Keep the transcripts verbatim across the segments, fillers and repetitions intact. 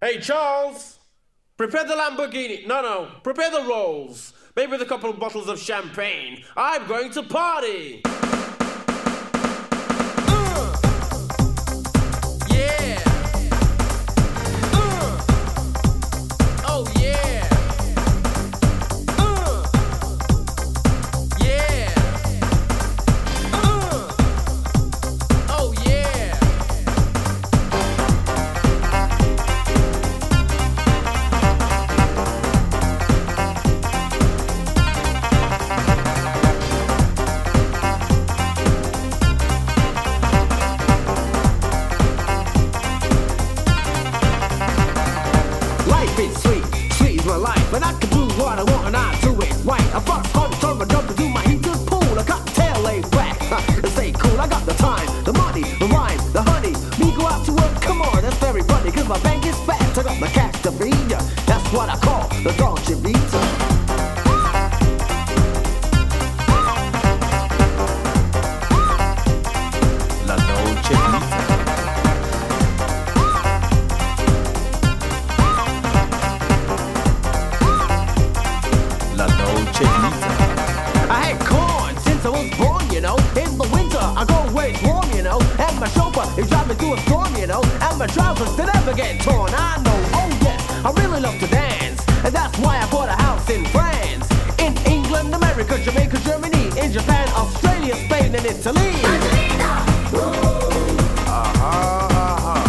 Hey, Charles, prepare the Lamborghini. No, no, prepare the rolls. Maybe with a couple of bottles of champagne. I'm going to party. Uh, yeah. Uh, oh, yeah. Uh, yeah. Uh, oh, yeah. But I can do what I want and I do it right. I first hard to turn my jump to do my heated pool. I got the tail laid back and stay cool. I got the time, the money, the rhyme, the honey. Me go out to work, come on, that's very funny. Cause my bank is fat, I got the cash to feed ya. That's what I call the Dolce Vita. La Dolce Vita. I had corn since I was born, you know. In the winter, I go where it's warm, you know. And my chauffeur is driving through a storm, you know. And my trousers, they never get torn. I know, oh yes, I really love to dance. And that's why I bought a house in France. In England, America, Jamaica, Germany. In Japan, Australia, Spain, and Italy. Aha, aha.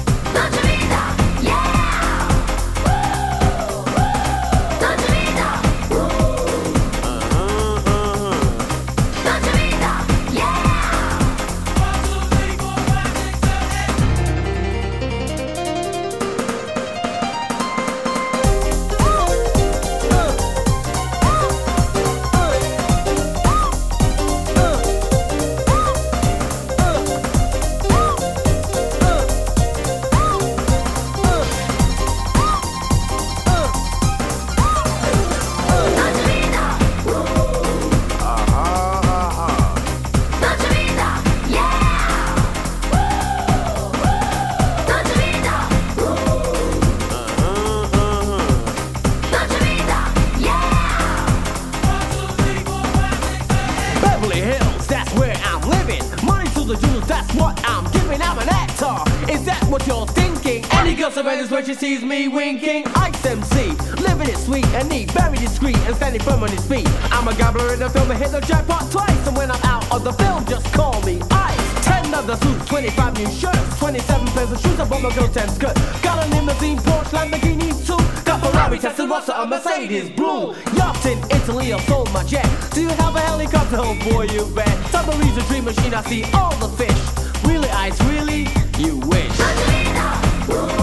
That's what I'm giving, I'm an actor. Is that what you're thinking? Any girl surrenders when she sees me winking. Ice M C, living it sweet and neat, very discreet and standing firm on his feet. I'm a gambler in the film, I hit the jackpot twice. And when I'm out of the film, just call me Ice. Ten other suits, twenty-five new shirts, twenty-seven pairs of shoes, I bought my girl ten skirt. Got a limousine, Porsche, Lamborghini too. Got Ferrari, Tesla, Rossa, a Mercedes blue. Yacht in Italy, I sold my jet. Do you have a helicopter? Oh boy, you bet. Submarine's a dream machine, I see all the fish. Really, Ice, really? You wish.